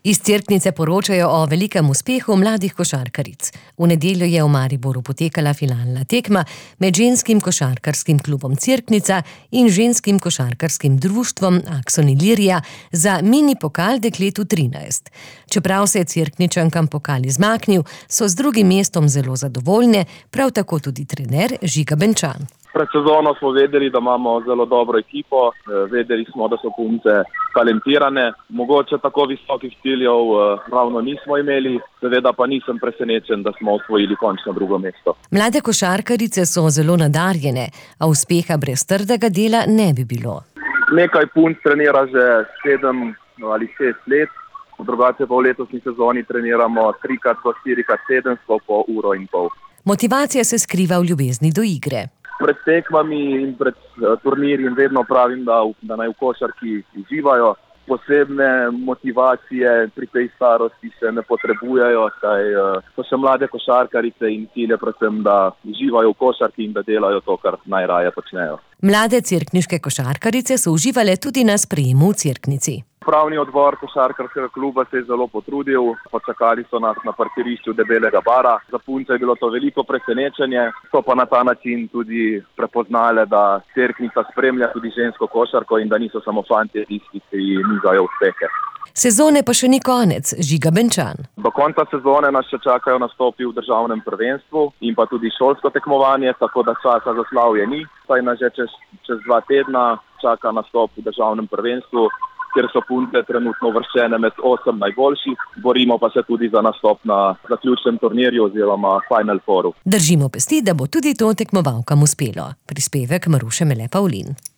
Iz Cerknice poročajo o velikem uspehu mladih košarkaric. V nedeljo je v Mariboru potekala finalna tekma med ženskim košarkarskim klubom Cerknica in ženskim košarkarskim društvom Akson Ilirija za mini pokal deklet U13. Čeprav se je Cerkničankam pokal izmaknil, so z drugim mestom zelo zadovoljne, prav tako tudi trener Žiga Benčan. Pred sezono smo vedeli, da imamo zelo dobro ekipo, vedeli smo, da so punce talentirane. Mogoče tako visokih ciljev ravno nismo imeli, seveda pa nisem presenečen, da smo osvojili končno drugo mesto. Mlade košarkarice so zelo nadarjene, a uspeha brez trdega dela ne bi bilo. Nekaj punc trenira že 7 ali 6 let, drugače pa v letošnji sezoni treniramo 3x po 4x tedensko po uro in pol. Motivacija se skriva v ljubezni do igre. Pred tekmami in pred turnirji vedno pravim, da naj v košarki uživajo. Posebne motivacije pri tej starosti se ne potrebujejo, saj so še mlade košarkarice in cilj je predvsem, da uživajo v košarki in da delajo to, kar najraje počnejo. Mlade cerkniške košarkarice so uživale tudi na sprejemu v Cerknici. Upravni odbor košarkarskega kluba se je zelo potrudil, počakali so nas na parkirišču Debelega bara. Za punce je bilo to veliko presenečenje, so pa na ta način tudi prepoznale, da Cerknica spremlja tudi žensko košarko in da niso samo fantje tisti, ki nizajo uspehe. Sezone pa še ni konec, Žiga Benčan. Do konca sezone nas še čakajo nastopi v državnem prvenstvu in pa tudi šolsko tekmovanje, tako da časa za slavje ni. Saj nas že čez 2 tedna čaka nastop v državnem prvenstvu, kjer so punce trenutno uvrščene med 8 najboljših, borimo pa se tudi za nastop na zaključnem turnirju oziroma Final Fouru. Držimo pesti, da bo tudi to tekmovalkam uspelo. Prispevek Maruše Mele Pavlin.